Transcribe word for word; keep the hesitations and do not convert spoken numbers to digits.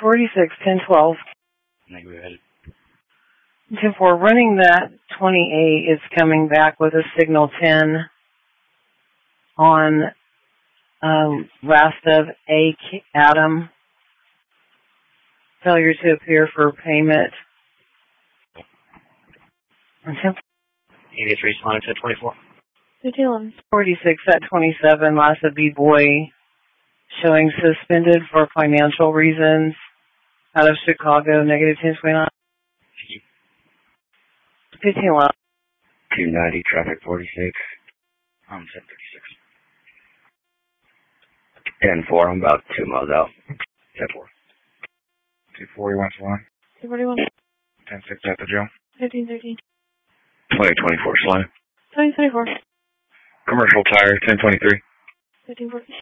forty-six, ten twelve. Now go ahead. ten four, running that twenty-eight is coming back with a signal ten on um, last of A. Adam. Failure to appear for payment. eighty-three, responding to twenty-four. forty-six at twenty-seven, last of B-Boy, showing suspended for financial reasons. Out of Chicago, negative ten twenty-nine. fifteen one. two ninety, traffic forty-six. Um, ten thirty-six. ten four, I'm about two miles out. ten four. two forty-one, one. two forty-one. ten six at the jail. fifteen thirteen. twenty twenty-four, slide. twenty twenty-four. Commercial tire, ten twenty-three. fifteen fourteen.